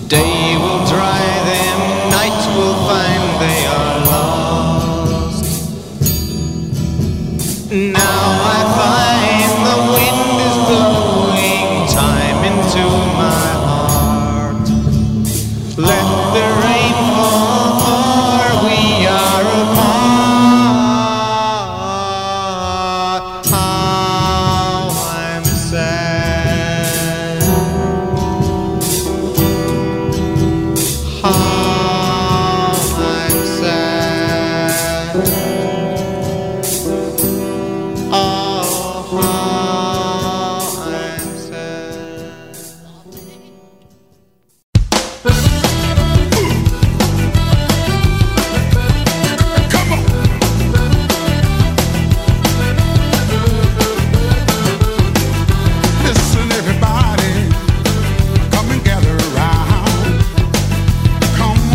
Day will dry them, night will find they are lost. Now I find the wind is blowing time into my heart. Let the rain fall, for we are apart. How I'm sad. How I'm sad. Oh, how I'm sad. Come on. Listen, everybody, come and gather around. Come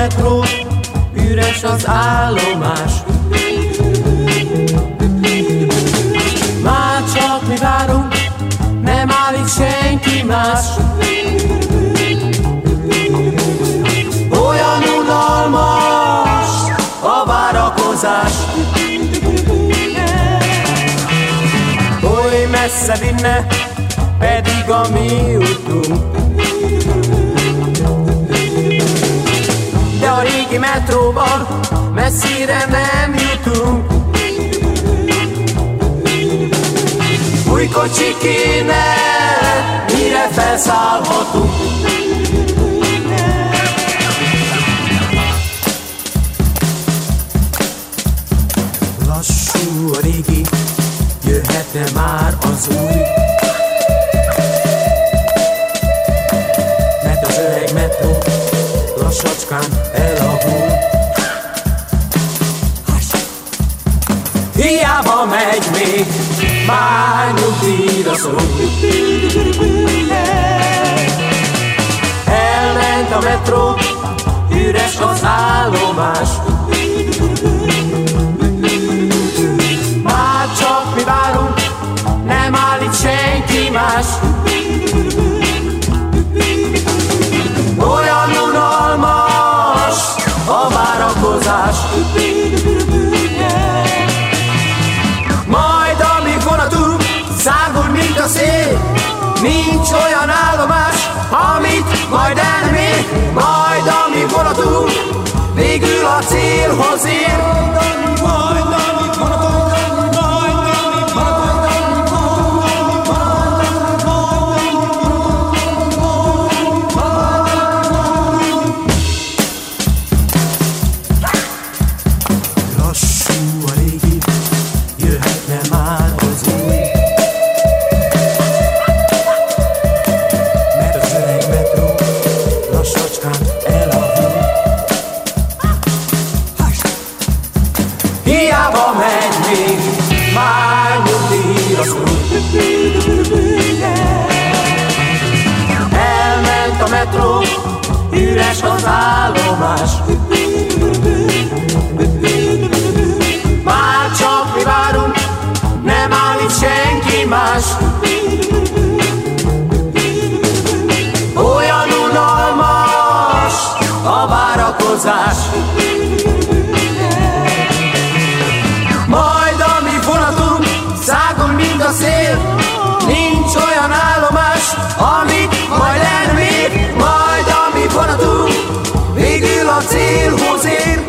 metró, üres az állomás. Már csak mi várunk, nem áll itt senki más. Olyan unalmas a várakozás. Oly messze vinne, pedig a mi utunk. De a régi metróban messzire nem jutunk. Új kocsi kéne, mire felszállhatunk. Lassú a régi, jöhetne már az új. Mert az öreg metró lassacskán elavul. Hiába megy még, már nyugdíjra szorul. Elment a metró, üres az állomás. Már csak mi várunk, nem áll itt senki más. Olyan unalmas a várakozás. Majd amíg vonatunk szágul, mint a szél, nincs olyan állomás, amit majd el nem ér. Majd amíg vonatunk végül a célhoz ér. Majd amíg vonatunk, elment a metró, üres az állomás. Már csak mi várunk, nem áll itt senki más. Olyan unalmas a várakozás. Majd amíg vonatunk szágul, mint a szél, nincs olyan állomás, amit majd el nem ér. Majd amíg vonatunk végül a célhoz ér.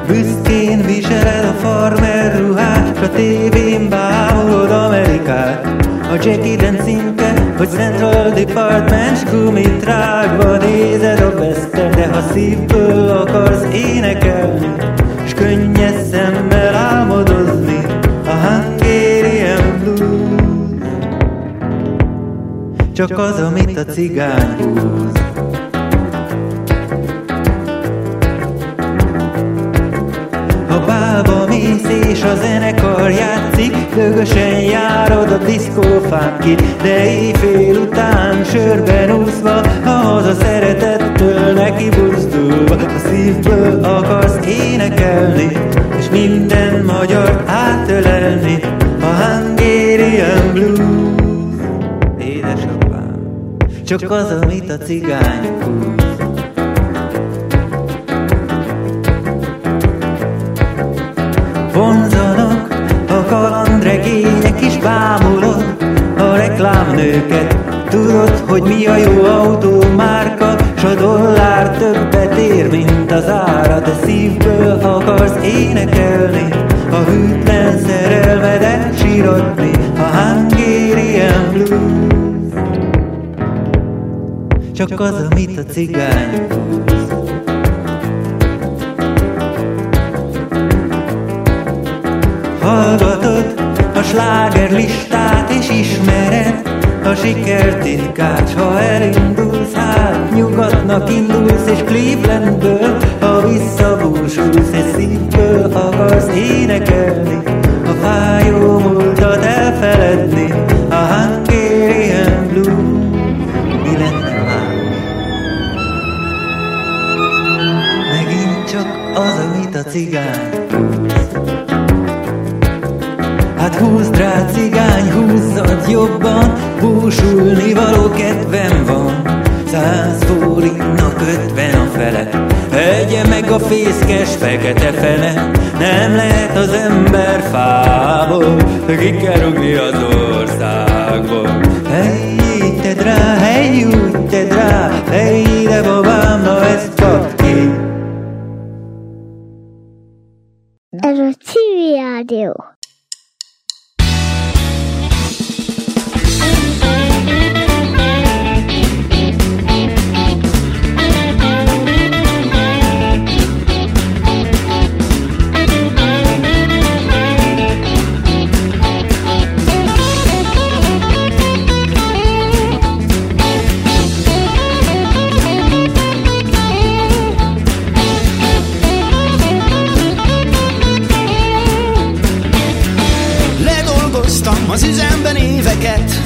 Büszkén viseled a farmer ruhát, s a tévén bámulod Amerikát. A Jackie címke, hogy Central Department, s gumit rágva nézed a western. De ha szívből akarsz énekelni, s könnyes szemmel álmodozni, a Hungarian Blues csak az, amit a cigány húz. Ha bálba mész és a zenekar játszik, dögösen járod a diszkófánkit, de éjfél után sörben úszva, haza szeretettől neki buzdulva, a szívből akarsz énekelni, és minden magyar átölelni, a Hungarian Blues. Édesapám, csak az, amit a cigány húz. Vonzanak a kalandregények, is bámulod a reklámnőket. Tudod, hogy mi a jó autómárka, s a dollár többet ér, mint az ára. De szívből akarsz énekelni, a hűtlen szerelmedet sírodni, a Hungarian Blues csak az, amit a cigány húz. Hallgatod a slágerlistát és ismered a sikertitkát, s ha elindulsz, hát nyugatnak indulsz, és Clevelandből, ha visszabúsulsz, és szívből akarsz énekelni, a fájó múltat elfeledni, a Hungarian Blues. Mi lenne más? Megint csak az, amit a cigány húz. Hát húzd rá, cigány, húzzad jobban, búsulni való kedvem van. 100 forintnak 50 a fele, egye meg a fészkes fekete fene. Nem lehet az ember fából, ki kell rúgni az országból. Hey, így tedd rá, hey, úgy tedd rá, hey, ide babám, na ezt kapd ki. Ez a Civil Rádió. Az üzemben éveket,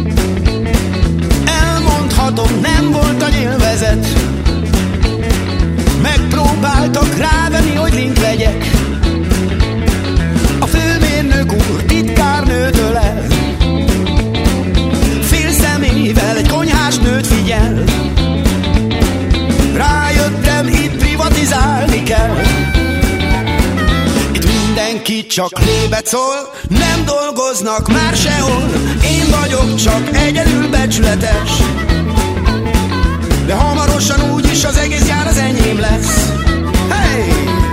elmondhatom, nem volt a nyilvezet. Megpróbáltak rávenni, hogy link legyek. A főmérnök úr titkárnőtől el, fél szemével egy konyhás nőt figyel. Rájöttem, itt privatizálni kell. Mindenki csak lébet szól, nem dolgoznak már sehol. Én vagyok csak egyedül becsületes, de hamarosan úgyis az egész gyár az enyém lesz. Hey!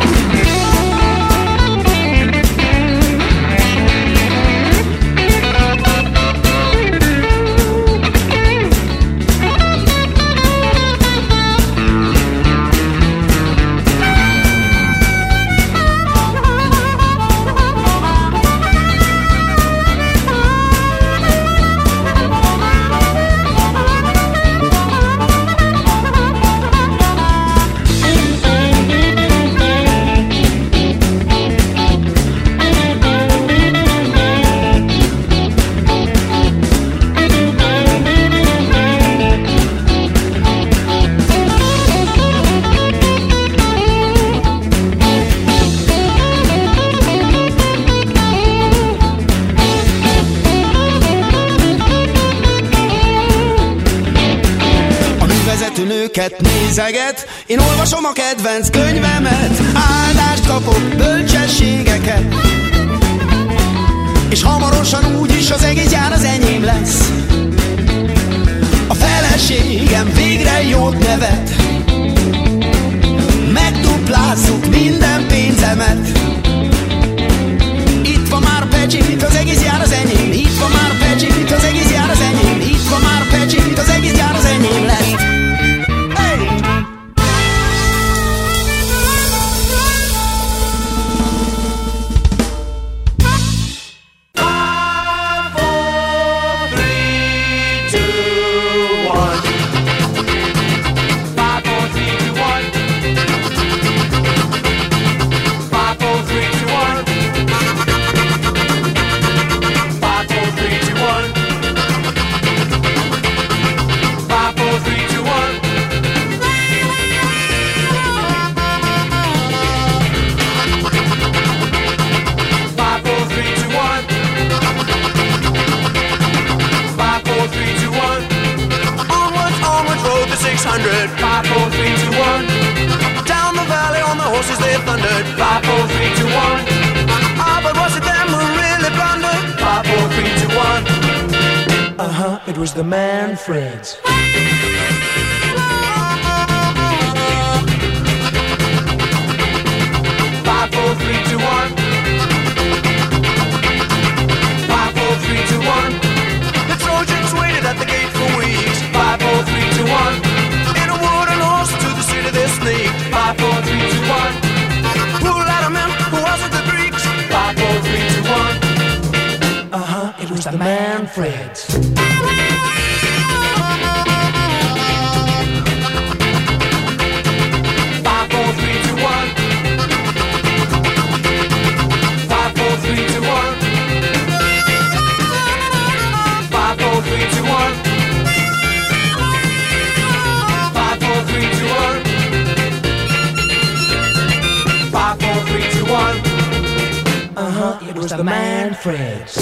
Nőket nézeget, én olvasom a kedvenc könyvemet, áldást kapok, bölcsességeket, és hamarosan úgyis az egész gyár az enyém lesz. A feleségem végre jót nevet, megduplázzuk minden pénzet. it thundered. 5, 4, 3, 2, 1. Ah, but was it them who really blundered? 5, 4, 3, 2, 1. It was the Manfreds. 5, 4, 3, 2, 1. 5, 4, 3, 2, 1. The Trojans waited at the gate for weeks. 5, 4, 3, 2, 1. In a wooden horse to the city they sneaked. 5, 4, 3, 2, 1. Who let 'em in? Who wasn't the Greeks? 5, 4, 3, 2, 1. It was the Manfreds. 5, 4, 3, 2, 1. 5, 4, 3, 2, 1. 5, 4, 3, 2, 1. 5, 4, 3, 2, 1. 5, 4, 3, 2, 1. It was the Manfreds.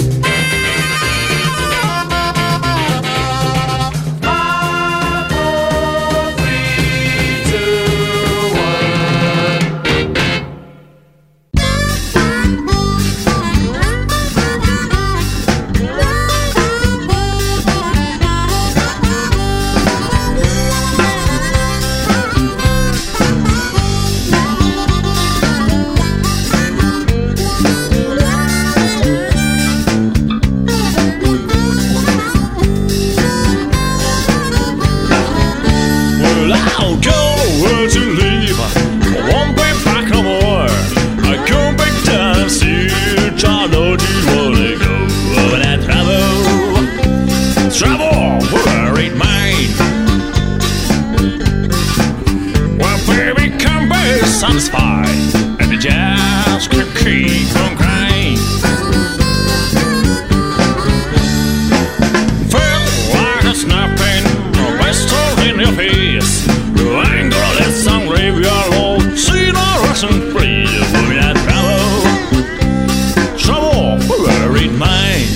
5, 4, 3, 2, I'll go where to leave. I won't be back no more. I come back down and see Charlotte. You wanna go when I travel where it might. Well, baby, can't be satisfied, and the jazz can keep on crying. Feel like a snapping pistol in your face. You ain't gonna let some graveyard low see no Russian free when I travel where it might.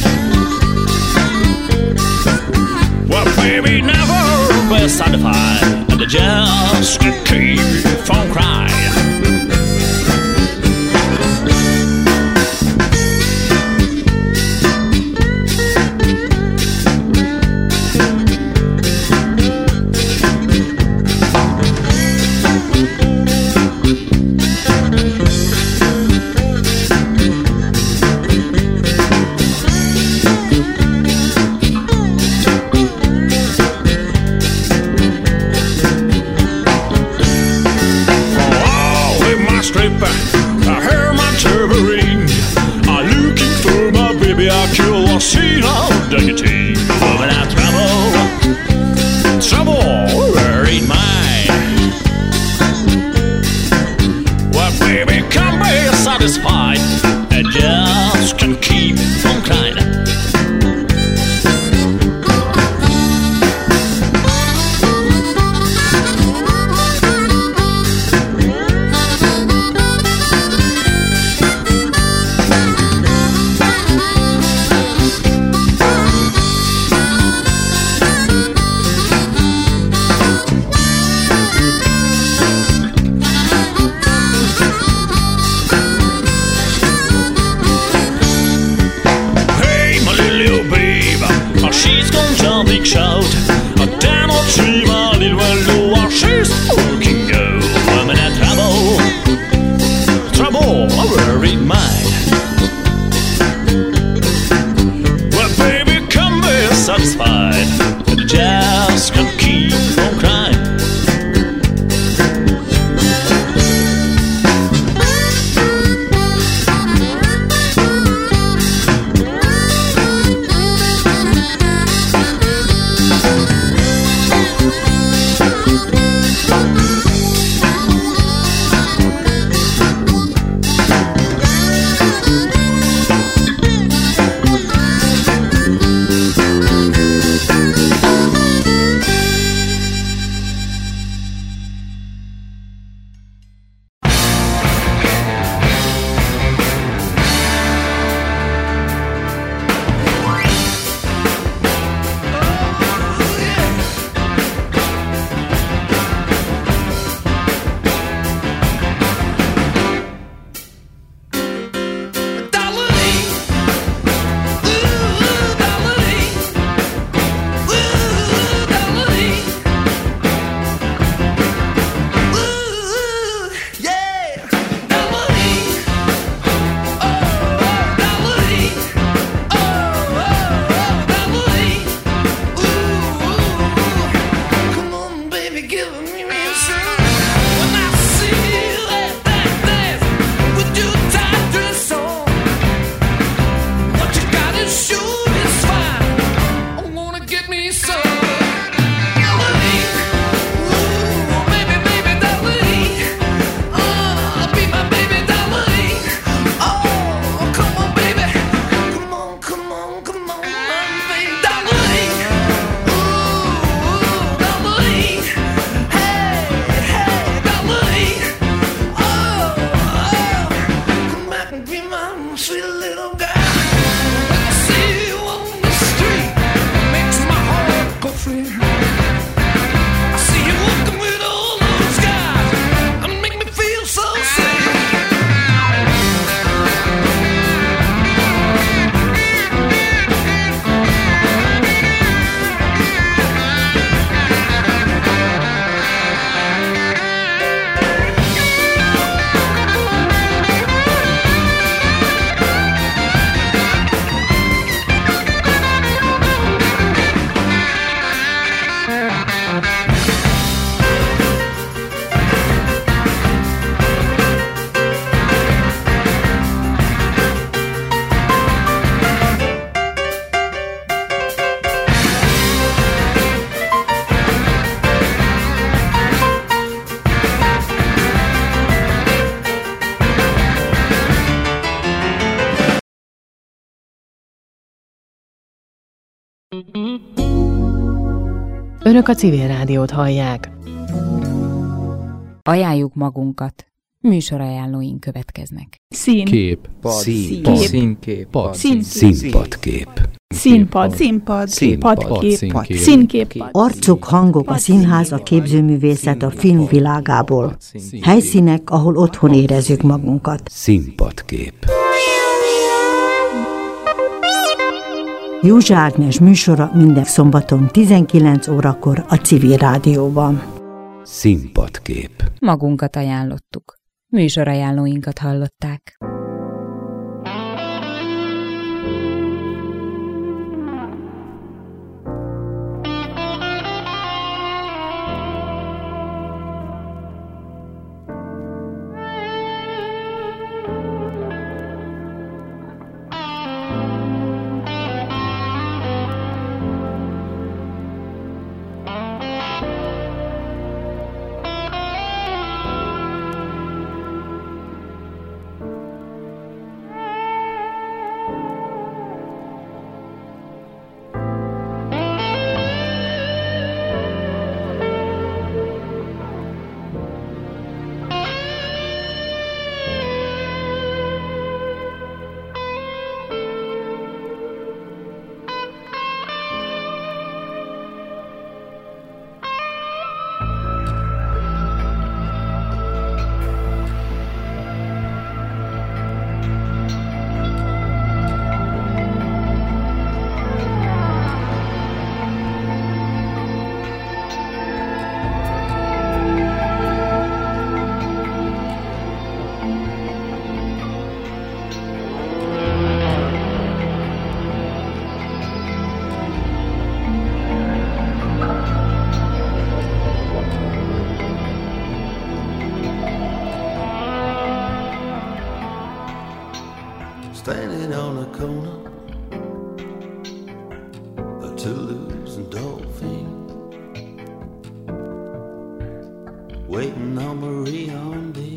Well, baby, never be satisfied, and the jazz can keep from crying. I hear my tambourine. I'm looking for my baby. I kill a scene of dignity. When I travel where it might. Well, baby, can't be satisfied, and just can keep from crying. Önök a Civil Rádiót hallják. Ajánljuk magunkat. Műsorajánlóink következnek. Színkép. Színkép. Arcok, hangok, a színház, a képzőművészet, a film világából. Helyszínek, ahol otthon érezzük magunkat. Színpadkép. Józsa Ágnes műsora minden szombaton 19 órakor a Civil Rádióban. Színpadkép. Magunkat ajánlottuk. Műsorajánlóinkat hallották. Standing on a corner of Toulouse and Dauphine, waiting on Marie Ondy,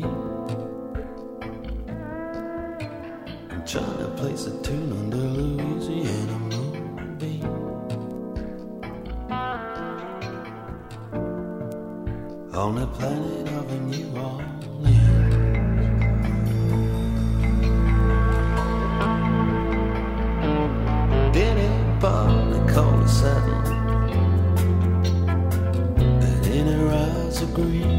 and trying to place a tune under Louisiana moonbeam. On the planet of a New Orleans. They call it satin, and in her eyes are green.